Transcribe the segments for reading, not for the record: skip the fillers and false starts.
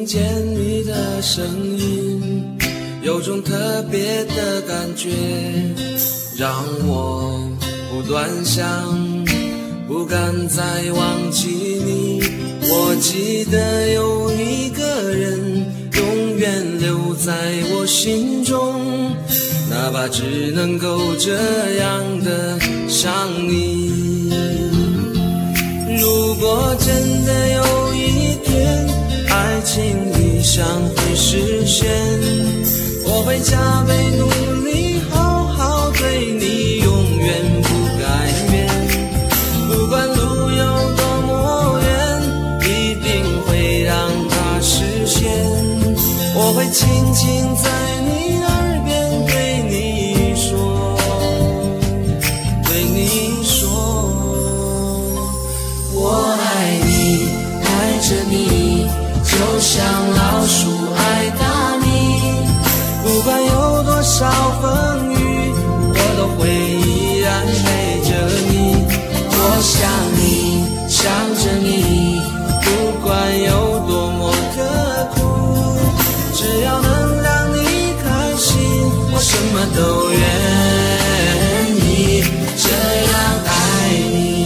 听见你的声音，有种特别的感觉，让我不断想，不敢再忘记你。我记得有一个人永远留在我心中，哪怕只能够这样的想你。如果真的有一天爱情理想会实现，我会加倍努力好好对你，永远不改变。不管路有多么远，一定会让它实现。我会轻轻在你耳边对你说，对你说，我爱你，爱着你，就像老鼠爱大米。不管有多少风雨，我都会依然陪着你。我想你，想着你，不管有多么的苦，只要能让你开心，我什么都愿意这样爱你。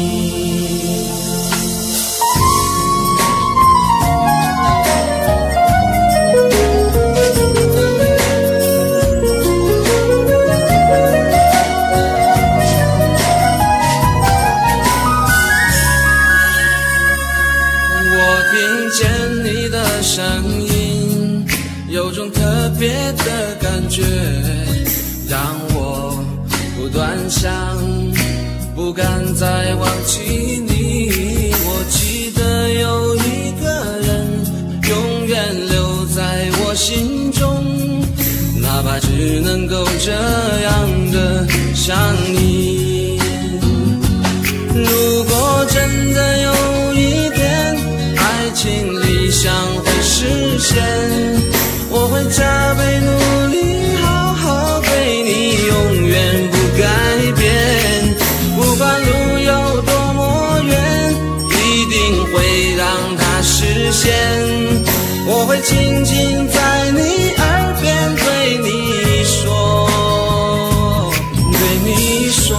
声音有种特别的感觉，让我不断想，不敢再忘记你。我记得有一个人永远留在我心中，哪怕只能够这样的想你。如果真的有一天爱情理想会实现，我会加倍努力好好对你，永远不改变。不管路有多么远，一定会让它实现。我会轻轻在你耳边对你说，对你说，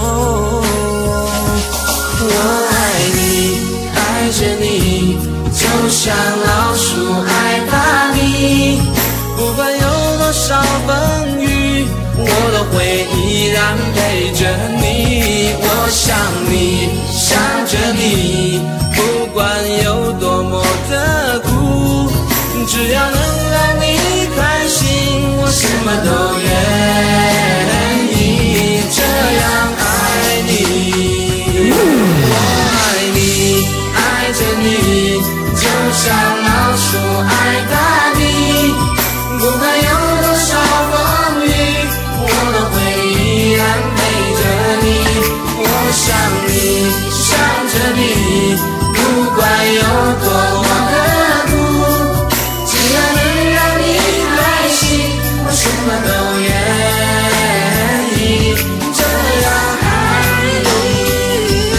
我爱你，爱着你，就像老鼠爱大米。不管有多少风雨，我都会依然陪着你。我想你，想着你，不管有多么的苦，只要能让你开心，我什么都愿意这样爱你。我爱你，爱着你，就像老鼠爱大米。不管有多少风雨，我都会依然陪着你。我想你，想着你，不管有多么的苦，只要能让你开心，我什么都愿意这样爱你。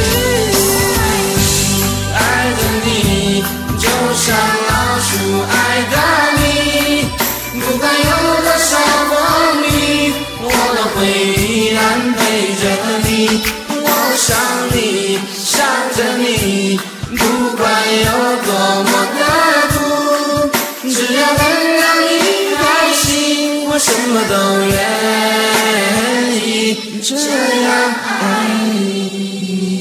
爱着你，就像老鼠爱大米。不管有多少风雨，我都会依然陪着你。我想你，想着你，不管有多么的苦，只要能让你开心，我什么都愿意这样爱你。